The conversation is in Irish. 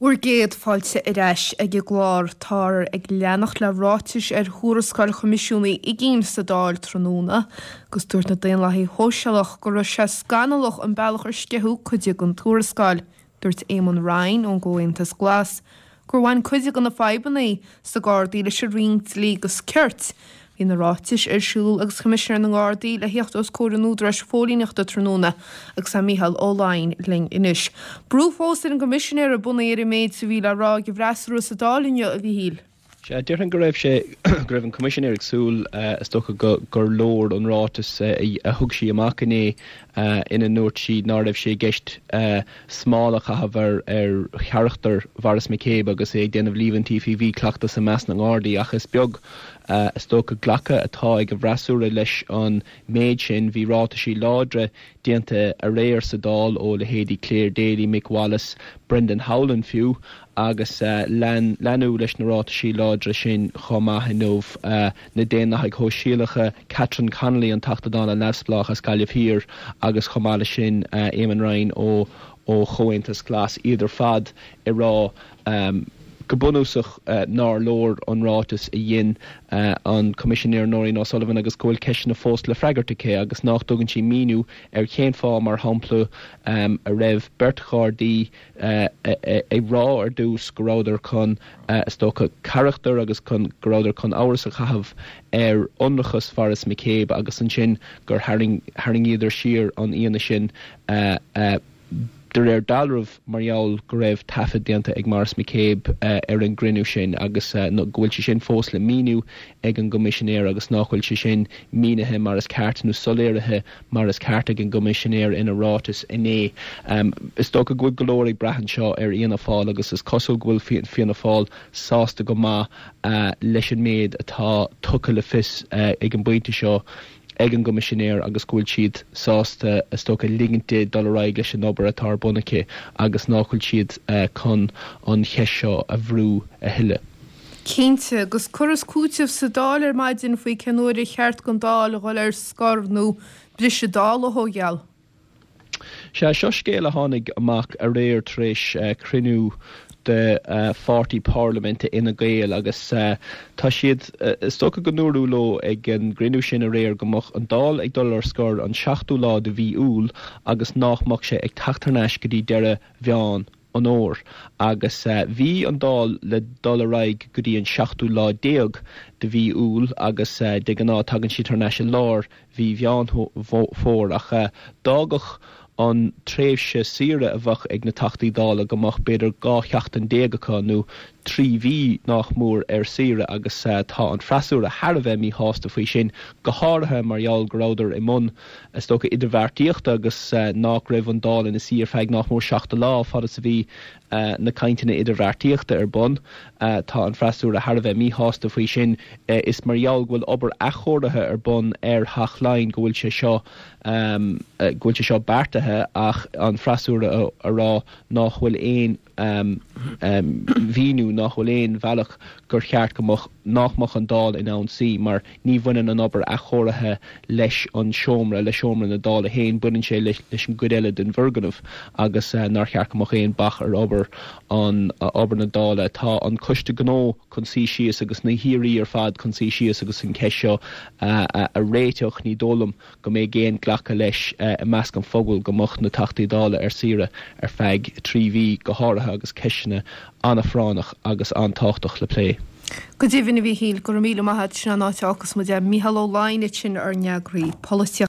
Uair géad fáilte iris ag glár tar ag leanach le ráis thuarascáil comisiúnaí i gcéim sa dáil tróna, gus dúirt na daon lethí hóiseach go raibh sé scanalach an bealach ar sceithú cuideag an túrascáil, dúirt Éamon Ryan ón Gcomhaontas Glas. Gur bhain cuideag an na feibannaí sa Gardaí leis a riont lí gus ceart. Bhí na ráis ar siúil agus comisiúnar na Gardaí le hiocht os córan údra fólíneachta tróna agus sa Mícheál Óláin ling inis. Brúfós an comisiúnar a buna ar méid sa bhí le rá go bhreasú sa dálinne a bhí híl. Dearhan go raibh sé go raibh an comisiúnar ag súil stocha gur lór an rátas a thug sí amachchané ina nuirt siad ná raibh sé gceist smála chahabhar ar chearachtar Mharas McCabe agus é ag déanamh líomhan TVV cleachta sa meas na Gardaí ach is beag stocha ghlacha atá ag go bhreasúra leis an méid sin bhí rátasaí ládra déanta a réir sa dál ó le héadí Claire Daly, Mick Wallace, Brendan Howland fiú agus leanú leis na rátasaí ládra sin chomaithe nómh na déanaach ag chóisialacha Catherine Connolly an tachtadána lesblach a Scaillimh Hir agus chomáile sin Éamon Ryan ó Chomhaontas Glas idir fad I rá go bunúsach nar lór an rátas a dhéin an comisiúnéir Noreen O'Sullivan agus gohfuil ceis na fós le freigartacé agus nach dogann sí míniú ar chéan fá mar hampla a raibh Bert Gardaí ag rá ar dús go ráidir chun stocha charachtar agus go ráidir chun áras a chahabh ar ionrachas Mharas McCabe agus an sin gur haring idir siar an íana sin Der dalrah marall go raibh tafad déanta ag Mharas McCabe ar an grinú sin agus gohfuil si sin fós le míniú ag an gomisisinéir agus nachhfuil si sin mínathe mar is ceartú soléirithe mar is ceart ag an gomisisinéir ina rátas iné. Is tó go gcuid golóir ag breathan seo ar íana fáil agus is cosúil gohfuil fianna fáil sásta go maith leis an méid atá tucha le fis ag an buinte seo ag an gomisisinéir agus gúil siad sásta stocha liginte dollaráig leis an obair atá bunacha agus nachhfuil siad chun an cheis seo a bhrú a thuile. Cínte agus churas cúteamh sa dáil ar maidin faoi ceanúir i cheart gon dáil a gháil ar scarnú bris a dáil a thógeal. Seo scéal a tháinig amach a réir tréis crinú de 40 Parliament ina Gael agus tá siad stocha go nuairú lo ag an grinú sin a réir gomach an dál ag dul ar scór an 7 lá de bhí úl agus nachmach sé ag taachtarnéis go dtí deire bheán an óir agus bhí an dál le dollaráig go dtí an 7 lá déag de bhí úl agus de gan ná tagann si tarnéis lár bhí bheán fór ach dágach an tréimhse sire a bhach ag na tachtaí dála gomach beidir 280 nó 3 bhí nach mór ar sire agus tá an freasúr a Harbheith mí hásta faoi sin go háirithe marall gráidir I mún is tócha idirhharrtaíochta agus nach raibh an dála in na sir feig nach mór 7 lá fada sa bhí na cainteanna idirhharrtaíochta ar bun tá an freasúr a Harbheith mí hásta faoi sin is marall ghfuil obair achordathe ar bun ar thachláin ghfuil sé seo beartathe ach an freasúr a rá nachhfuil éon víniú nachhfuil éon bhealach gur cheart gomach nachmach an dáil in ann sí mar ní bhainean an obair a chorathe leis an seomra le seomra na dáil a héin buinn sé leis an godaile den bhirganmh agus nar cheart gomach éon bach ar obair an obair na dála tá an coiste gnó chun sí síos agus na hiirí ar fad chun sí síos agus an ceisio a réiteoch ní dólam go mé géan ghlacha leis a measc an fogul gomach na tachtaí dála ar sire ar feig 3 bhí go háirithe agus ceisina anna fránach agus antáchtach le plé. Go dtíhanna bhí híl go míle maithid sin an áiteachchas mu de Mícheál Óláin sin ar neagraí políoch